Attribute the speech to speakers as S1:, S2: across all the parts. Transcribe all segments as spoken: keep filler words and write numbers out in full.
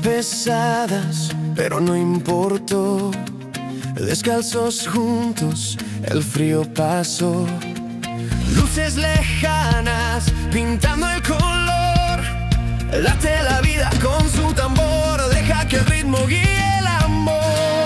S1: pesadas, pero no importó. Descalzos juntos, el frío pasó. Luces lejanas, pintando el color. Late la vida con su tambor, deja que el ritmo guíe el amor.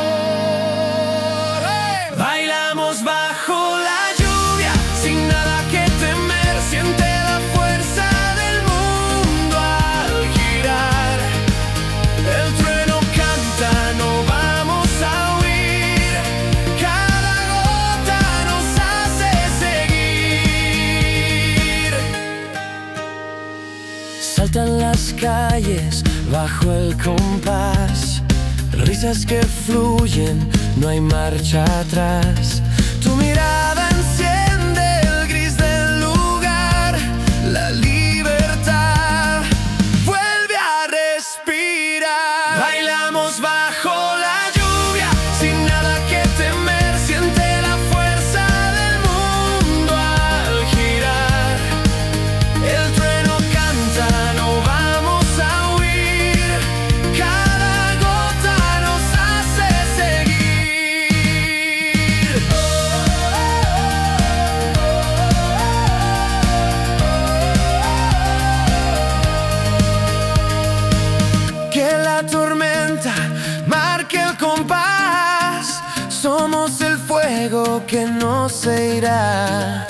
S1: ¡Hey! Bailamos bajo la lluvia, sin nada que temer. Siente la fuerza del mundo al girar. El trueno canta, no vamos a huir. Cada gota nos hace seguir. Saltan las calles bajo el compás, risas que fluyen, no hay marcha atrás. Tu mirada enciende el gris del lugar, la libertad vuelve a respirar. Bailamos bajo la lluvia, sin nada que temer. Siente la fuerza del mundo al girar. El trueno canta, no vamos a huir. Cada gota nos hace seguir. Que la tormenta marque el compás. Somos el fuego que no se irá.